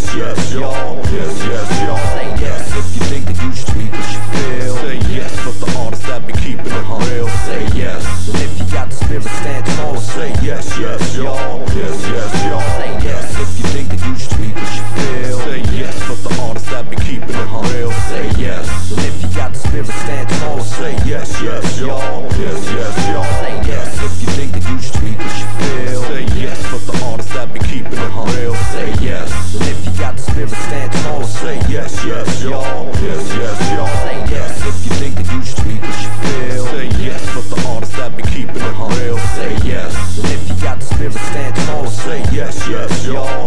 yes, yes, y'all. Yes, yes, y'all. Say yes if you think that you should speak what you feel. Say yes for the artists that be keeping it real. Say yes, and if you got the spirit, stand tall. Say yes, yes, y'all. Yes, yes, y'all. Say yes if you think that you should speak what you feel. Say yes for the artists that be keeping it real. Say yes, and if you got the spirit, stand tall. Say yes, yes, y'all. Yes, yes, y'all. Say yes if you think that you should speak what you feel. Say yes for the artists that be keeping it real. Say yes, and if you got the spirit, stand tall. Say yes, yes, y'all. Yes, yes, y'all. Say yes if you think that you should speak what you feel. Say yes for the artists that be keeping it real. Say yes, and if you got the spirit, stand tall. Say yes, yes, y'all.